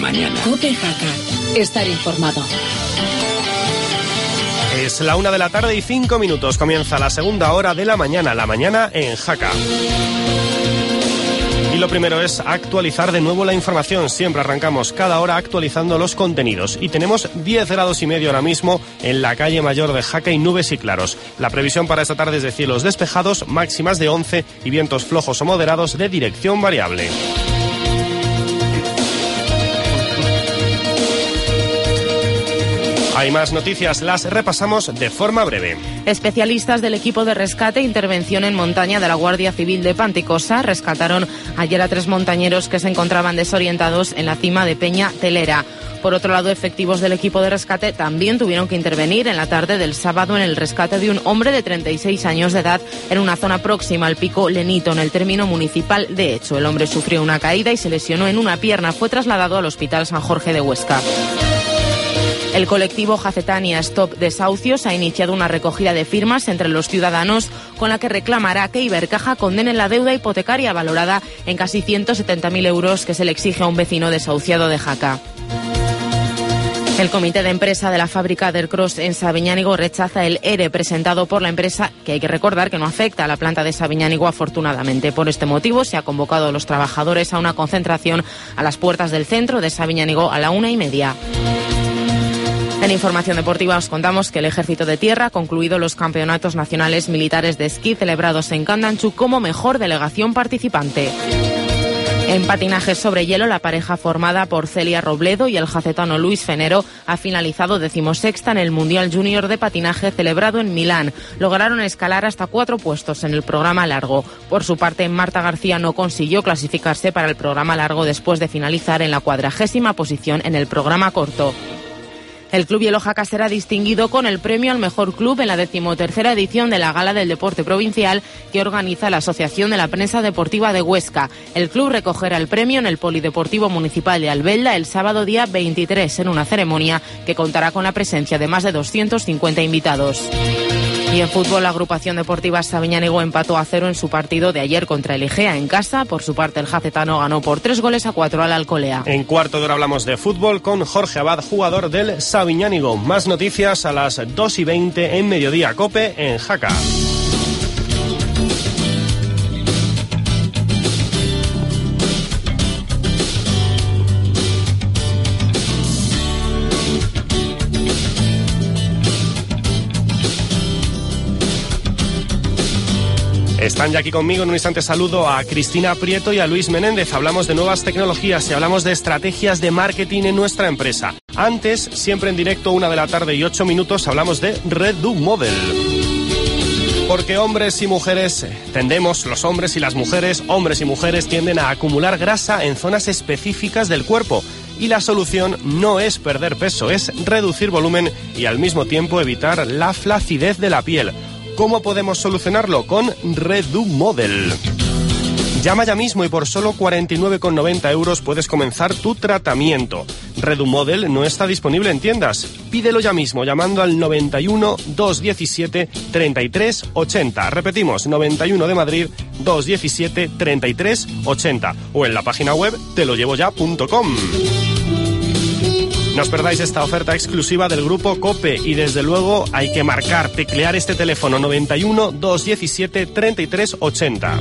mañana. COPE Jaca. Estar informado. Es la 1:05 p.m. Comienza la segunda hora de la mañana en Jaca. Y lo primero es actualizar de nuevo la información. Siempre arrancamos cada hora actualizando los contenidos. Y tenemos 10 grados y medio ahora mismo en la calle Mayor de Jaca y nubes y claros. La previsión para esta tarde es de cielos despejados, máximas de 11 y vientos flojos o moderados de dirección variable. Hay más noticias, las repasamos de forma breve. Especialistas del equipo de rescate e intervención en montaña de la Guardia Civil de Panticosa rescataron ayer a 3 montañeros que se encontraban desorientados en la cima de Peña Telera. Por otro lado, efectivos del equipo de rescate también tuvieron que intervenir en la tarde del sábado en el rescate de un hombre de 36 años de edad en una zona próxima al pico Lenito, en el término municipal de Echo. El hombre sufrió una caída y se lesionó en una pierna. Fue trasladado al Hospital San Jorge de Huesca. El colectivo Jacetania Stop Desahucios ha iniciado una recogida de firmas entre los ciudadanos con la que reclamará que Ibercaja condene la deuda hipotecaria valorada en casi 170.000 euros que se le exige a un vecino desahuciado de Jaca. El comité de empresa de la fábrica Dercross en Sabiñánigo rechaza el ERE presentado por la empresa, que hay que recordar que no afecta a la planta de Sabiñánigo afortunadamente. Por este motivo se ha convocado a los trabajadores a una concentración a las puertas del centro de Sabiñánigo a la 1:30. En información deportiva os contamos que el Ejército de Tierra ha concluido los campeonatos nacionales militares de esquí celebrados en Candanchú como mejor delegación participante. En patinaje sobre hielo, la pareja formada por Celia Robledo y el jacetano Luis Fenero ha finalizado 16ª en el Mundial Junior de Patinaje celebrado en Milán. Lograron escalar hasta 4 puestos en el programa largo. Por su parte, Marta García no consiguió clasificarse para el programa largo después de finalizar en la 40ª posición en el programa corto. El Club Hielo Jaca será distinguido con el premio al mejor club en la 13ª edición de la Gala del Deporte Provincial que organiza la Asociación de la Prensa Deportiva de Huesca. El club recogerá el premio en el Polideportivo Municipal de Albelda el sábado día 23 en una ceremonia que contará con la presencia de más de 250 invitados. Y en fútbol, la agrupación deportiva Sabiñánigo empató a 0 en su partido de ayer contra el Egea en casa. Por su parte, el jacetano ganó por 3-4 al Alcolea. En cuarto de hora hablamos de fútbol con Jorge Abad, jugador del Sabiñánigo. Más noticias a las 2:20 en Mediodía Cope en Jaca. Están ya aquí conmigo. En un instante saludo a Cristina Prieto y a Luis Menéndez. Hablamos de nuevas tecnologías y hablamos de estrategias de marketing en nuestra empresa. Antes, siempre en directo, 1:08 p.m, hablamos de Redo Model. Porque hombres y mujeres tendemos, los hombres y las mujeres, hombres y mujeres tienden a acumular grasa en zonas específicas del cuerpo. Y la solución no es perder peso, es reducir volumen y al mismo tiempo evitar la flacidez de la piel. ¿Cómo podemos solucionarlo? Con Redo Model. Llama ya mismo y por solo 49,90 euros puedes comenzar tu tratamiento. Redo Model no está disponible en tiendas. Pídelo ya mismo llamando al 91 217 33 80. Repetimos, 91 de Madrid 217 33 80. O en la página web teloyevoya.com. No os perdáis esta oferta exclusiva del grupo COPE y desde luego hay que marcar, teclear este teléfono 91 217 33 80.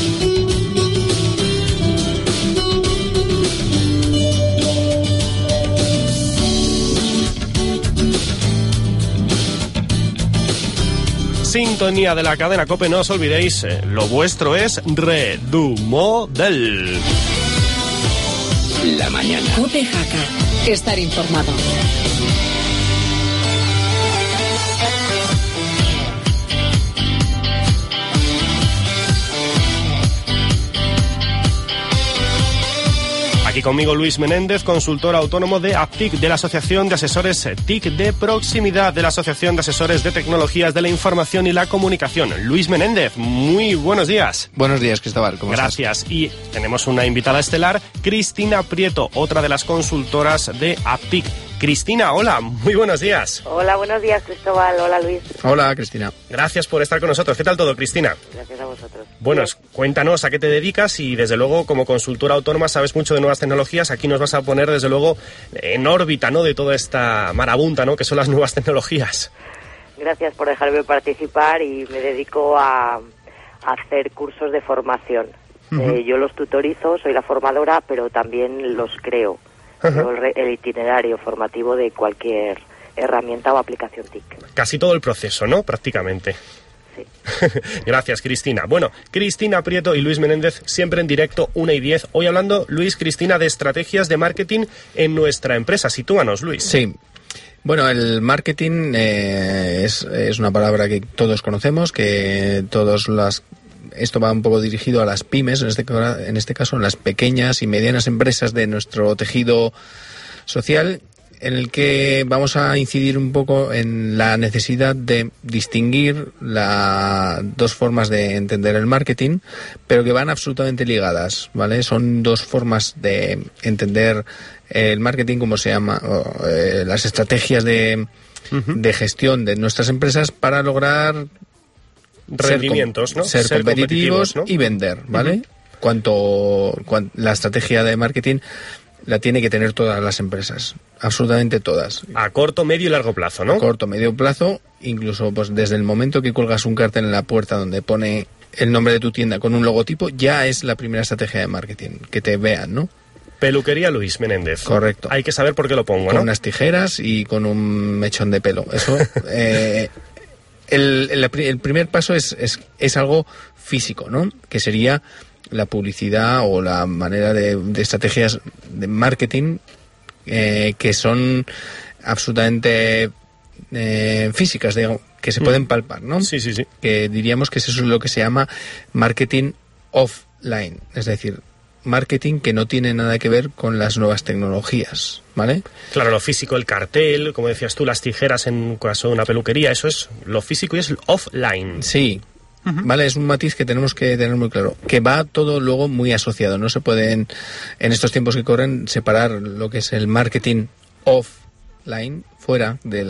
Sintonía de la cadena COPE, no os olvidéis, lo vuestro es Redo Model. La mañana. COPE Jaca. Estar informado. Aquí conmigo Luis Menéndez, consultor autónomo de APTIC, de la Asociación de Asesores TIC de Proximidad, de la Asociación de Asesores de Tecnologías de la Información y la Comunicación. Luis Menéndez, muy buenos días. Buenos días, Cristóbal. ¿Cómo estás? Gracias. Y tenemos una invitada estelar, Cristina Prieto, otra de las consultoras de APTIC. Cristina, hola, muy buenos días. Hola, buenos días, Cristóbal. Hola, Luis. Hola, Cristina. Gracias por estar con nosotros. ¿Qué tal todo, Cristina? Gracias a vosotros. Bueno, cuéntanos a qué te dedicas y desde luego como consultora autónoma sabes mucho de nuevas tecnologías. Aquí nos vas a poner desde luego en órbita, ¿no?, de toda esta marabunta, ¿no?, que son las nuevas tecnologías. Gracias por dejarme participar y me dedico a hacer cursos de formación. Yo los tutorizo, soy la formadora, pero también los creo. El itinerario formativo de cualquier herramienta o aplicación TIC. Casi todo el proceso, ¿no?, prácticamente. Sí. Gracias, Cristina. Bueno, Cristina Prieto y Luis Menéndez, siempre en directo, 1:10. Hoy hablando, Luis, Cristina, de estrategias de marketing en nuestra empresa. Sitúanos, Luis. Sí. Bueno, el marketing es una palabra que todos conocemos, que esto va un poco dirigido a las pymes, en este caso, en las pequeñas y medianas empresas de nuestro tejido social, en el que vamos a incidir un poco en la necesidad de distinguir dos formas de entender el marketing, pero que van absolutamente ligadas, ¿vale? Son dos formas de entender el marketing, como se llama, las estrategias de gestión de nuestras empresas para lograr rendimientos, ¿no? Ser competitivos, ¿no?, y vender, ¿vale? La estrategia de marketing la tiene que tener todas las empresas, absolutamente todas. A corto, medio y largo plazo, ¿no? A corto, medio plazo, incluso pues desde el momento que cuelgas un cartel en la puerta donde pone el nombre de tu tienda con un logotipo, ya es la primera estrategia de marketing, que te vean, ¿no? Peluquería Luis Menéndez. Correcto. Hay que saber por qué lo pongo, con ¿no? Unas tijeras y con un mechón de pelo. Eso... El primer paso es algo físico, ¿no?, que sería la publicidad o la manera de estrategias de marketing que son absolutamente físicas, digamos, que se pueden palpar, ¿no? Sí. Que diríamos que eso es lo que se llama marketing offline, es decir, marketing que no tiene nada que ver con las nuevas tecnologías, ¿vale? Claro, lo físico, el cartel, como decías tú, las tijeras en caso de una peluquería, eso es lo físico y es el offline. Sí, vale, es un matiz que tenemos que tener muy claro, que va todo luego muy asociado, no se pueden, en estos tiempos que corren, separar lo que es el marketing offline, fuera de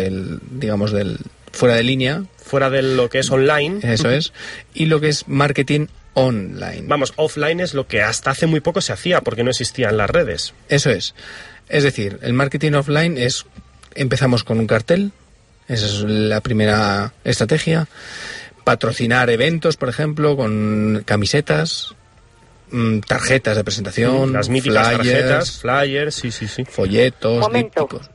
fuera de línea. Fuera de lo que es online. Eso es, y lo que es marketing online. Vamos, offline es lo que hasta hace muy poco se hacía porque no existían las redes. Eso es. Es decir, el marketing offline empezamos con un cartel, esa es la primera estrategia. Patrocinar eventos, por ejemplo, con camisetas, tarjetas de presentación, las míticas tarjetas, flyers, sí. Folletos, dípticos.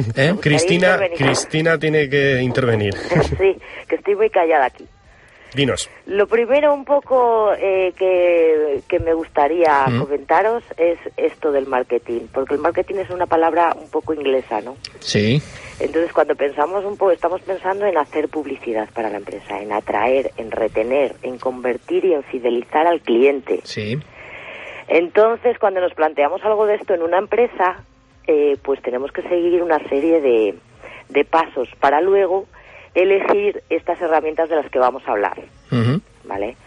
Cristina tiene que intervenir. Sí, que estoy muy callada aquí. Dinos. Lo primero un poco que me gustaría comentaros es esto del marketing, porque el marketing es una palabra un poco inglesa, ¿no? Sí. Entonces cuando pensamos un poco, estamos pensando en hacer publicidad para la empresa, en atraer, en retener, en convertir y en fidelizar al cliente. Sí. Entonces cuando nos planteamos algo de esto en una empresa, pues tenemos que seguir una serie de pasos para luego elegir estas herramientas de las que vamos a hablar, ¿vale?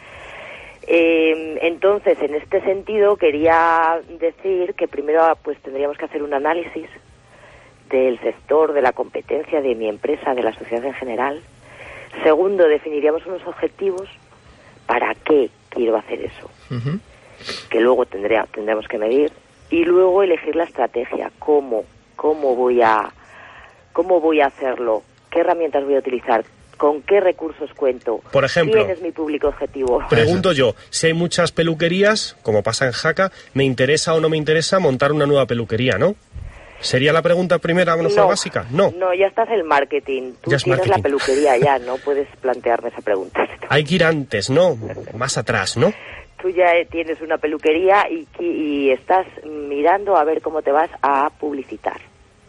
Entonces, en este sentido, quería decir que primero pues tendríamos que hacer un análisis del sector, de la competencia de mi empresa, de la sociedad en general. Segundo, definiríamos unos objetivos para qué quiero hacer eso, que luego tendremos que medir, y luego elegir la estrategia, cómo voy a hacerlo, qué herramientas voy a utilizar, con qué recursos cuento, por ejemplo, quién es mi público objetivo. Pregunto yo, si hay muchas peluquerías, como pasa en Jaca, ¿me interesa o no me interesa montar una nueva peluquería, no? ¿Sería la pregunta primera, básica? No, ya estás en el marketing. Tú tienes la peluquería ya, no puedes plantearme esa pregunta. Hay que ir antes, ¿no? Más atrás, ¿no? Tú ya tienes una peluquería y estás mirando a ver cómo te vas a publicitar,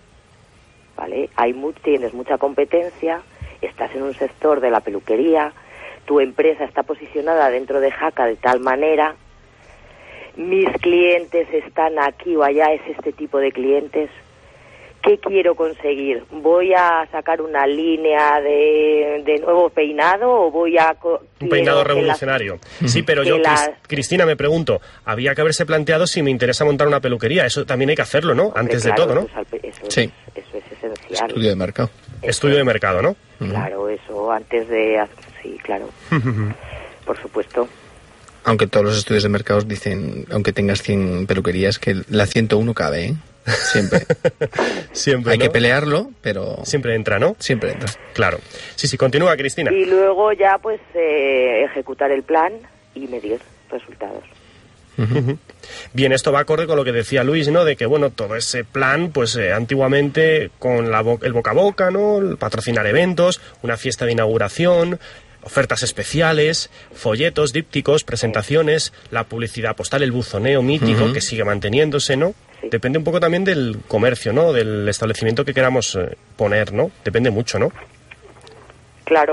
¿vale? Tienes mucha competencia, estás en un sector de la peluquería, tu empresa está posicionada dentro de Jaca de tal manera, mis clientes están aquí o allá, es este tipo de clientes. ¿Qué quiero conseguir? ¿Voy a sacar una línea de nuevo peinado o voy a... Un peinado revolucionario. Sí, pero yo, Cristina, me pregunto, había que haberse planteado si me interesa montar una peluquería. Eso también hay que hacerlo, ¿no? Antes de todo, ¿no? Eso sí. Eso es esencial. Estudio de mercado. Estudio de mercado, ¿no? Claro, eso antes de... Sí, claro. Por supuesto. Aunque todos los estudios de mercados dicen, aunque tengas 100 peluquerías, que la 101 cabe, ¿eh? Siempre. Siempre, hay ¿no? que pelearlo, pero... Siempre entra, ¿no? Siempre entra. Claro. Sí, continúa, Cristina. Y luego ya, pues, ejecutar el plan y medir resultados. Bien, esto va acorde con lo que decía Luis, ¿no? De que, bueno, todo ese plan, pues antiguamente con el boca a boca, ¿no? El patrocinar eventos, una fiesta de inauguración, ofertas especiales, folletos, dípticos, presentaciones, la publicidad postal, el buzoneo mítico que sigue manteniéndose, ¿no? Sí. Depende un poco también del comercio, ¿no? Del establecimiento que queramos poner, ¿no? Depende mucho, ¿no? Claro.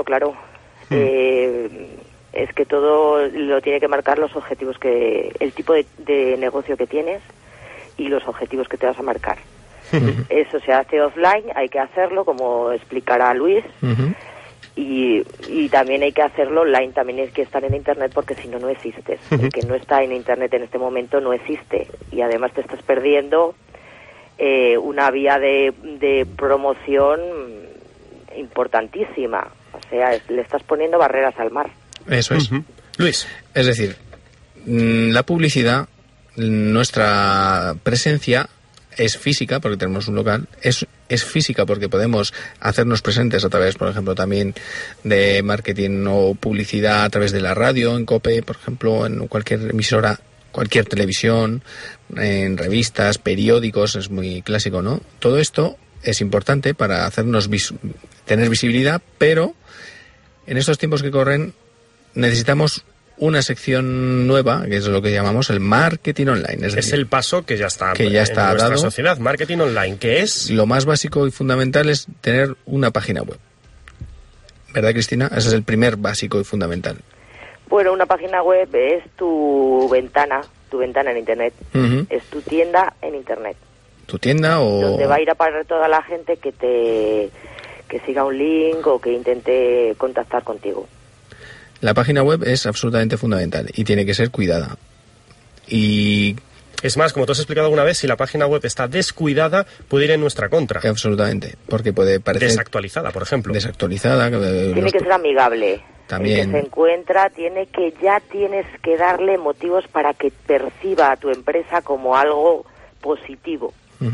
Es que todo lo tiene que marcar los objetivos el tipo de negocio que tienes y los objetivos que te vas a marcar. Eso se hace offline, hay que hacerlo, como explicará Luis, y también hay que hacerlo online, también hay que estar en Internet, porque si no, no existes. El que no está en Internet en este momento no existe, y además te estás perdiendo una vía de promoción importantísima. O sea, le estás poniendo barreras al mar. Eso es. Luis. Es decir, la publicidad, nuestra presencia es física, porque tenemos un local, es física porque podemos hacernos presentes a través, por ejemplo, también de marketing o publicidad a través de la radio, en COPE, por ejemplo, en cualquier emisora, cualquier televisión, en revistas, periódicos, es muy clásico, ¿no? Todo esto es importante para hacernos tener visibilidad, pero en estos tiempos que corren necesitamos una sección nueva, que es lo que llamamos el marketing online. Es el paso que ya está en nuestra dado. Sociedad, marketing online, que es... Lo más básico y fundamental es tener una página web. ¿Verdad, Cristina? Ese es el primer básico y fundamental. Bueno, una página web es tu ventana en Internet. Es tu tienda en Internet. Tu tienda o... Donde va a ir a parar toda la gente que siga un link o que intente contactar contigo. La página web es absolutamente fundamental y tiene que ser cuidada. Y es más, como tú has explicado alguna vez, si la página web está descuidada, puede ir en nuestra contra. Absolutamente, porque puede parecer... Desactualizada, por ejemplo. Desactualizada. Tiene que ser amigable. También. El que se encuentra tienes que darle motivos para que perciba a tu empresa como algo positivo.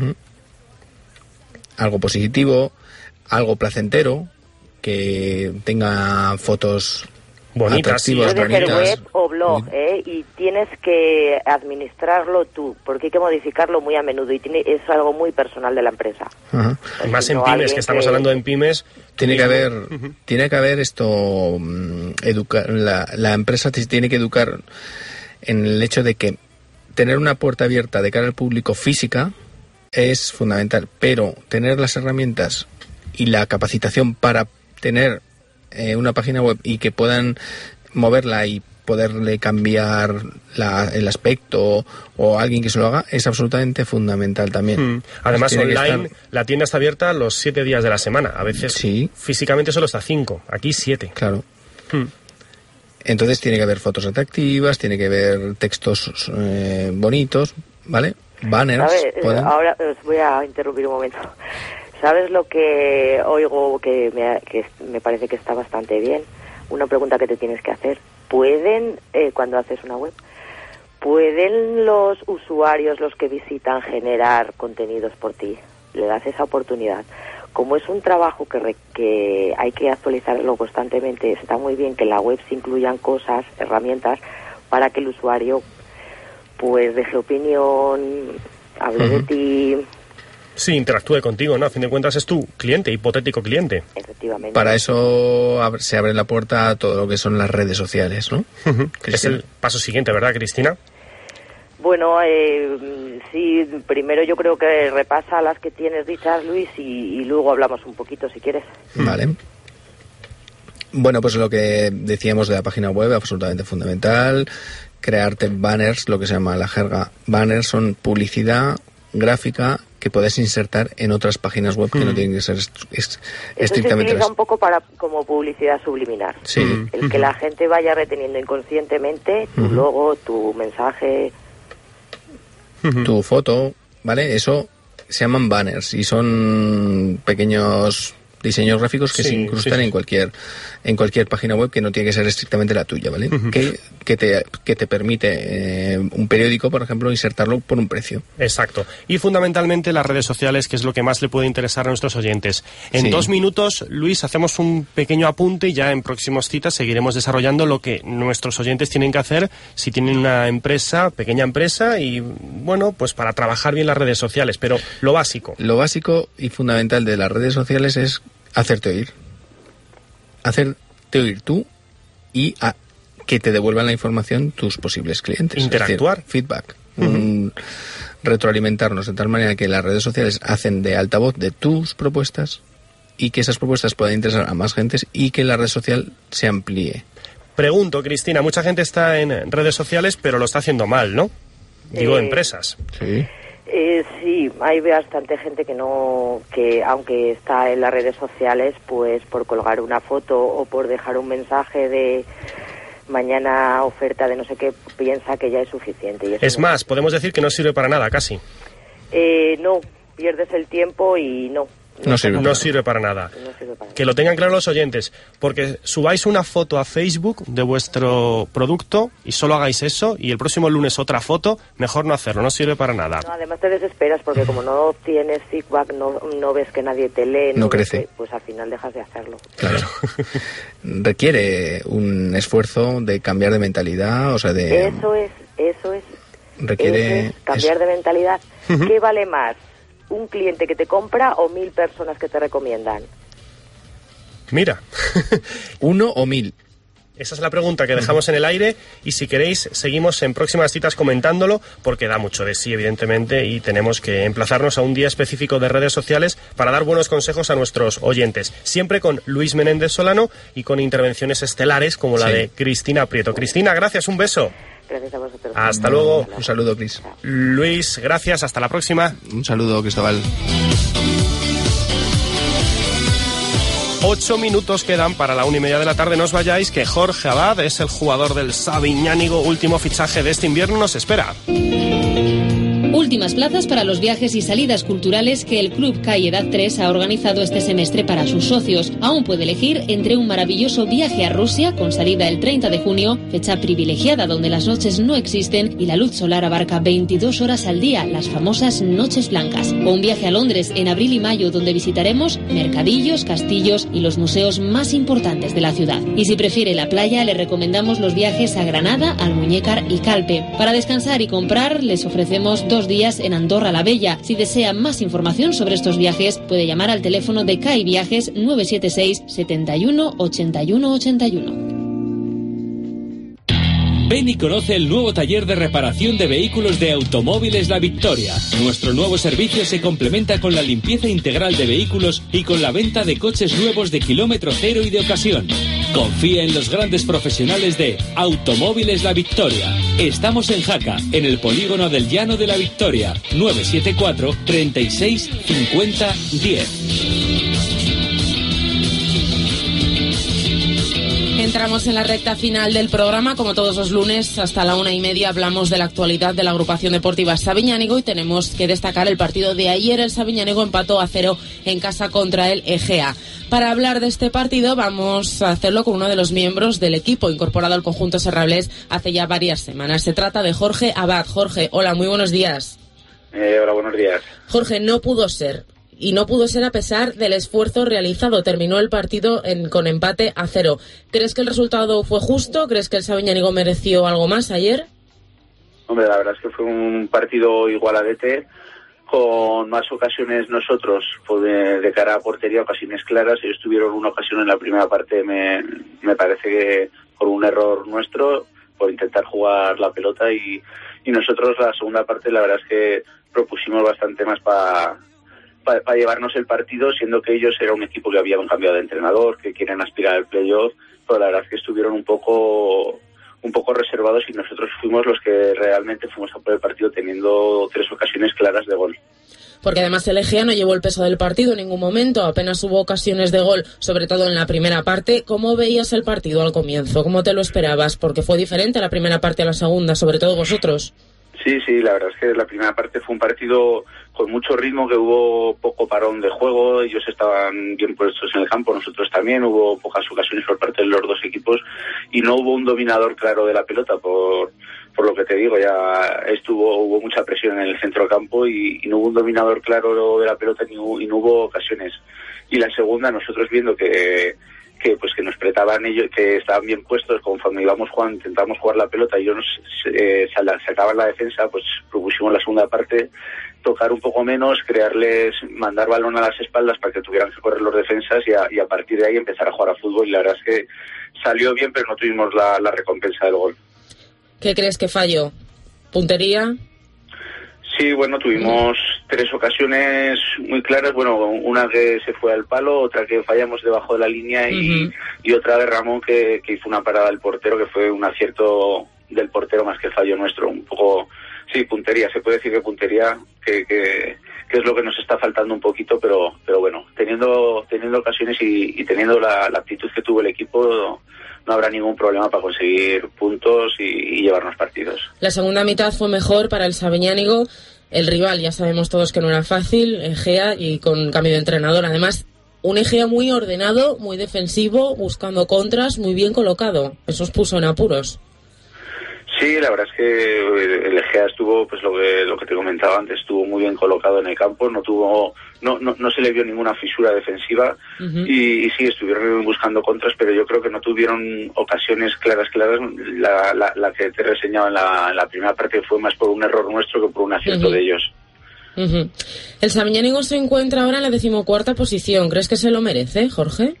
Algo positivo, algo placentero, que tenga fotos... bonitas, sí. Puede ser web o blog, y tienes que administrarlo tú, porque hay que modificarlo muy a menudo y es algo muy personal de la empresa. Y más en pymes, que estamos hablando en pymes. Tiene que haber esto, la empresa tiene que educar en el hecho de que tener una puerta abierta de cara al público física es fundamental, pero tener las herramientas y la capacitación para tener una página web y que puedan moverla y poderle cambiar el aspecto o alguien que se lo haga es absolutamente fundamental también. Además, online la tienda está abierta los 7 días de la semana. A veces sí. Físicamente solo está 5, aquí 7. Claro. Entonces tiene que haber fotos atractivas, tiene que haber textos bonitos, ¿vale? Banners. Ahora os voy a interrumpir un momento. ¿Sabes lo que oigo que me parece que está bastante bien? Una pregunta que te tienes que hacer. ¿Pueden, cuando haces una web, pueden los usuarios, los que visitan, generar contenidos por ti? Le das esa oportunidad. Como es un trabajo que hay que actualizarlo constantemente, está muy bien que en la web se incluyan cosas, herramientas, para que el usuario pues deje opinión, hable de ti... Sí, interactúe contigo, ¿no? A fin de cuentas es tu cliente, hipotético cliente. Efectivamente. Para eso se abre la puerta a todo lo que son las redes sociales, ¿no? Es el paso siguiente, ¿verdad, Cristina? Bueno, sí, primero yo creo que repasa las que tienes dichas, Luis, y luego hablamos un poquito, si quieres. Vale. Bueno, pues lo que decíamos de la página web, absolutamente fundamental. Crearte banners, lo que se llama la jerga banners, son publicidad gráfica que puedes insertar en otras páginas web que no tienen que ser estrictamente... Se utiliza un poco como publicidad subliminal. Sí. El que la gente vaya reteniendo inconscientemente tu logo, tu mensaje... Tu foto, ¿vale? Eso se llaman banners y son pequeños diseños gráficos que se incrustan en cualquier página web que no tiene que ser estrictamente la tuya, ¿vale? Que te permite un periódico, por ejemplo, insertarlo por un precio. Exacto. Y fundamentalmente las redes sociales, que es lo que más le puede interesar a nuestros oyentes. En 2 minutos, Luis, hacemos un pequeño apunte y ya en próximas citas seguiremos desarrollando lo que nuestros oyentes tienen que hacer si tienen una empresa, pequeña empresa, y bueno, pues para trabajar bien las redes sociales. Pero lo básico. Lo básico y fundamental de las redes sociales es hacerte oír. Hacerte oír tú y que te devuelvan la información tus posibles clientes. Interactuar. Es decir, feedback. Retroalimentarnos de tal manera que las redes sociales hacen de altavoz de tus propuestas y que esas propuestas puedan interesar a más gente y que la red social se amplíe. Pregunto, Cristina, mucha gente está en redes sociales, pero lo está haciendo mal, ¿no? Digo, empresas. Sí. Sí, hay bastante gente que aunque está en las redes sociales, pues por colgar una foto o por dejar un mensaje de mañana oferta de no sé qué, piensa que ya es suficiente. Y es más, podemos decir que no sirve para nada, casi. No, pierdes el tiempo y no sirve para nada. Que lo tengan claro los oyentes, porque subáis una foto a Facebook de vuestro producto y solo hagáis eso, y el próximo lunes otra foto, mejor no hacerlo, no sirve para nada. No, además te desesperas porque como no tienes feedback, no ves que nadie te lee, no crece, pues al final dejas de hacerlo. Claro. Requiere un esfuerzo de cambiar de mentalidad, o sea, de... Eso es. Requiere... cambiar de mentalidad. ¿Qué vale más? ¿Un cliente que te compra o 1000 personas que te recomiendan? Mira. 1 o 1000. Esa es la pregunta que dejamos en el aire, y si queréis seguimos en próximas citas comentándolo, porque da mucho de sí, evidentemente, y tenemos que emplazarnos a un día específico de redes sociales para dar buenos consejos a nuestros oyentes. Siempre con Luis Menéndez Solano y con intervenciones estelares como la de Cristina Prieto. Cristina, gracias, un beso. Gracias a vosotros. Hasta luego. Un saludo, Cris. Luis, gracias. Hasta la próxima. Un saludo, Cristóbal. 8 minutos quedan para la 1:30 de la tarde. No os vayáis, que Jorge Abad es el jugador del Sabiñánigo. Último fichaje de este invierno nos espera. Últimas plazas para los viajes y salidas culturales que el Club Calle Edad 3 ha organizado este semestre para sus socios. Aún puede elegir entre un maravilloso viaje a Rusia, con salida el 30 de junio, fecha privilegiada donde las noches no existen y la luz solar abarca 22 horas al día, las famosas noches blancas. O un viaje a Londres en abril y mayo, donde visitaremos mercadillos, castillos y los museos más importantes de la ciudad. Y si prefiere la playa, le recomendamos los viajes a Granada, Almuñécar y Calpe. Para descansar y comprar, les ofrecemos 2 días en Andorra la Bella. Si desea más información sobre estos viajes, puede llamar al teléfono de CAI Viajes 976 71 81 81. Ven y conoce el nuevo taller de reparación de vehículos de Automóviles La Victoria. Nuestro nuevo servicio se complementa con la limpieza integral de vehículos y con la venta de coches nuevos de kilómetro cero y de ocasión. Confía en los grandes profesionales de Automóviles La Victoria. Estamos en Jaca, en el polígono del Llano de La Victoria. 974 36 50 10. Entramos en la recta final del programa. Como todos los lunes, hasta la 1:30 hablamos de la actualidad de la agrupación deportiva Sabiñánigo, y tenemos que destacar el partido de ayer. El Sabiñánigo empató a 0 en casa contra el Egea. Para hablar de este partido vamos a hacerlo con uno de los miembros del equipo incorporado al conjunto serrablés hace ya varias semanas. Se trata de Jorge Abad. Jorge, hola, muy buenos días. Hola, buenos días. Jorge, no pudo ser. Y no pudo ser a pesar del esfuerzo realizado. Terminó el partido con empate a 0. ¿Crees que el resultado fue justo? ¿Crees que el Sabiñánigo mereció algo más ayer? Hombre, la verdad es que fue un partido igualadete, con más ocasiones nosotros de cara a portería, ocasiones claras. Ellos tuvieron una ocasión en la primera parte, me parece que por un error nuestro, por intentar jugar la pelota, y nosotros la segunda parte la verdad es que propusimos bastante más para llevarnos el partido, siendo que ellos era un equipo que habían cambiado de entrenador, que quieren aspirar al playoff, pero la verdad es que estuvieron un poco reservados, y nosotros fuimos los que realmente fuimos a por el partido teniendo 3 ocasiones claras de gol. Porque además el Egea no llevó el peso del partido en ningún momento, apenas hubo ocasiones de gol, sobre todo en la primera parte. ¿Cómo veías el partido al comienzo? ¿Cómo te lo esperabas? Porque fue diferente la primera parte a la segunda, sobre todo vosotros. Sí, la verdad es que la primera parte fue un partido con mucho ritmo, que hubo poco parón de juego, ellos estaban bien puestos en el campo, nosotros también, hubo pocas ocasiones por parte de los dos equipos y no hubo un dominador claro de la pelota, por lo que te digo, ya hubo mucha presión en el centro campo y no hubo un dominador claro de la pelota y no hubo ocasiones. Y la segunda, nosotros viendo que nos apretaban ellos, que estaban bien puestos, conforme íbamos jugando, intentábamos jugar la pelota y ellos sacaban la defensa, pues propusimos la segunda parte, tocar un poco menos, mandar balón a las espaldas para que tuvieran que correr los defensas y a partir de ahí empezar a jugar a fútbol. Y la verdad es que salió bien, pero no tuvimos la recompensa del gol. ¿Qué crees que falló? ¿Puntería? Sí, bueno, tuvimos 3 ocasiones muy claras, bueno, una que se fue al palo, otra que fallamos debajo de la línea y otra de Ramón que hizo una parada del portero, que fue un acierto del portero más que fallo nuestro, un poco, sí, puntería, se puede decir que puntería, que es lo que nos está faltando un poquito, pero bueno, teniendo ocasiones y teniendo la actitud que tuvo el equipo, no habrá ningún problema para conseguir puntos y llevarnos partidos. La segunda mitad fue mejor para el Sabiñánigo. El rival, ya sabemos todos que no era fácil, Egea, y con cambio de entrenador. Además, un Egea muy ordenado, muy defensivo, buscando contras, muy bien colocado. Eso os puso en apuros. Sí, la verdad es que el Egea estuvo, pues lo que te comentaba antes, estuvo muy bien colocado en el campo, no se le vio ninguna fisura defensiva y sí, estuvieron buscando contras, pero yo creo que no tuvieron ocasiones claras. La que te reseñaba en la primera parte fue más por un error nuestro que por un acierto de ellos. El Sabiñánigo se encuentra ahora en la 14ª posición. ¿Crees que se lo merece, Jorge?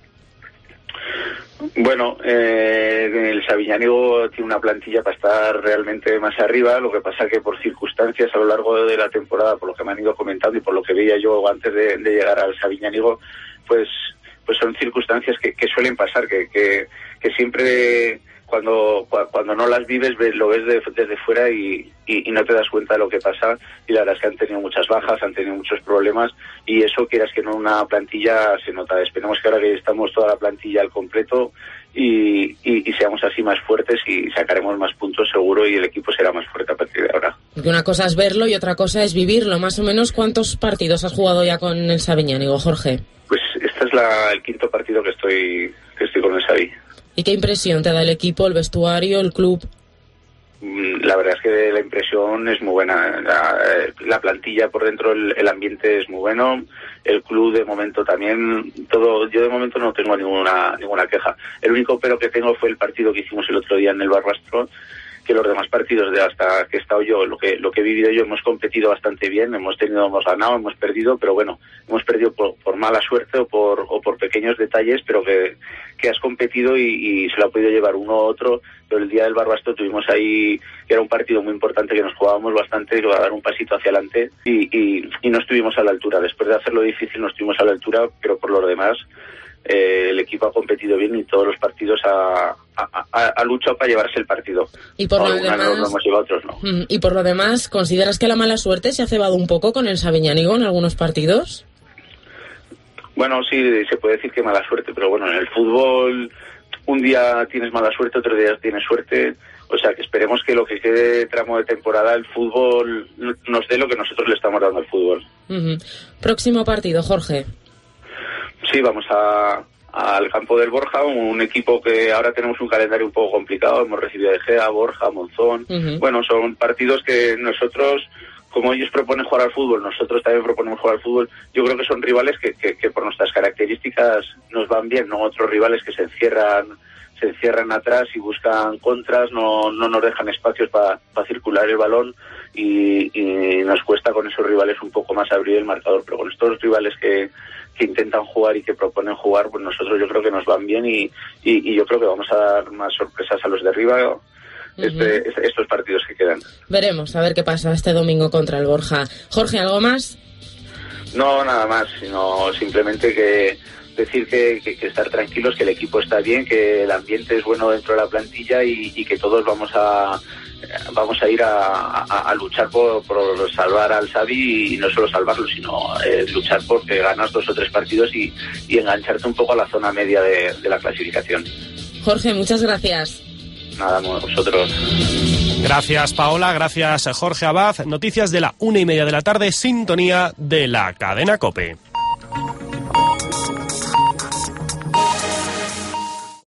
Bueno, el Sabiñánigo tiene una plantilla para estar realmente más arriba, lo que pasa que por circunstancias a lo largo de la temporada, por lo que me han ido comentando y por lo que veía yo antes de llegar al Sabiñánigo, pues son circunstancias que suelen pasar, que siempre cuando no las vives lo ves desde fuera y no te das cuenta de lo que pasa, y la verdad es que han tenido muchas bajas, han tenido muchos problemas y eso, quieras que no, una plantilla se nota. Esperemos que ahora que estamos toda la plantilla al completo y seamos así más fuertes y sacaremos más puntos seguro y el equipo será más fuerte a partir de ahora. Porque una cosa es verlo y otra cosa es vivirlo. Más o menos, ¿cuántos partidos has jugado ya con el Sabiñánigo, Jorge? Pues este es el 5º partido que estoy con el Sabi. ¿Y qué impresión te da el equipo, el vestuario, el club? La verdad es que la impresión es muy buena. La plantilla por dentro, el ambiente es muy bueno. El club de momento también, todo. Yo de momento no tengo ninguna queja. El único pero que tengo fue el partido que hicimos el otro día en el Barbastro, que los demás partidos de hasta que he estado yo, lo que he vivido yo, hemos competido bastante bien, hemos ganado, hemos perdido, pero bueno, hemos perdido por mala suerte o por pequeños detalles, pero que has competido y se lo ha podido llevar uno u otro. Pero el día del Barbastro tuvimos ahí, que era un partido muy importante, que nos jugábamos bastante, que iba a dar un pasito hacia adelante y no estuvimos a la altura. Después de hacerlo difícil no estuvimos a la altura, pero por lo demás el equipo ha competido bien y todos los partidos ha luchado para llevarse el partido. Y por lo demás, no hemos llevado, otros no. Y por lo demás, ¿consideras que la mala suerte se ha cebado un poco con el Sabiñánigo en algunos partidos? Bueno, sí, se puede decir que mala suerte, pero bueno, en el fútbol un día tienes mala suerte, otro día tienes suerte. O sea, que esperemos que lo que quede tramo de temporada, el fútbol nos dé lo que nosotros le estamos dando al fútbol. Próximo partido, Jorge. Sí, vamos al campo del Borja, un equipo que ahora tenemos un calendario un poco complicado. Hemos recibido a Egea, Borja, Monzón. Bueno, son partidos que nosotros, como ellos proponen jugar al fútbol, nosotros también proponemos jugar al fútbol. Yo creo que son rivales que por nuestras características nos van bien, no otros rivales que se encierran atrás y buscan contras, no nos dejan espacios para circular el balón y nos cuesta con esos rivales un poco más abrir el marcador, pero con estos rivales que intentan jugar y que proponen jugar, pues nosotros yo creo que nos van bien y yo creo que vamos a dar más sorpresas a los de arriba estos partidos que quedan. Veremos a ver qué pasa este domingo contra el Borja. Jorge, ¿algo más? No, nada más, sino simplemente que decir que estar tranquilos, que el equipo está bien, que el ambiente es bueno dentro de la plantilla y que todos vamos a ir a luchar por salvar al Xavi, y no solo salvarlo, sino luchar porque ganas 2 o 3 partidos y engancharte un poco a la zona media de la clasificación. Jorge, muchas gracias. Nada, vosotros. Gracias, Paola, gracias, Jorge Abad. Noticias de la 1:30 de la tarde, sintonía de la cadena COPE.